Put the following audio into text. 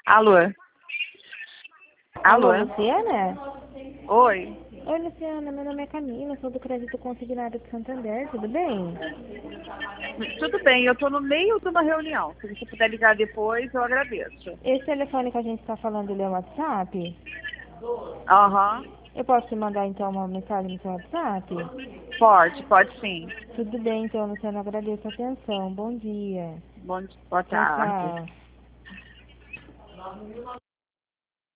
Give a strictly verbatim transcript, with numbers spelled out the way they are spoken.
Alô? Alô? Alô, Luciana? Oi? Oi, Luciana, meu nome é Camila, sou do Crédito Consignado de Santander, tudo bem? Tudo bem, eu tô no meio de uma reunião. Se você puder ligar depois, eu agradeço. Esse telefone que a gente está falando, ele é o WhatsApp? Aham. Eu posso te mandar então uma mensagem no seu WhatsApp? Pode, pode sim. Tudo bem, então, Luciana, agradeço a atenção. Bom dia. Bom, boa Tchau, tarde. tchau.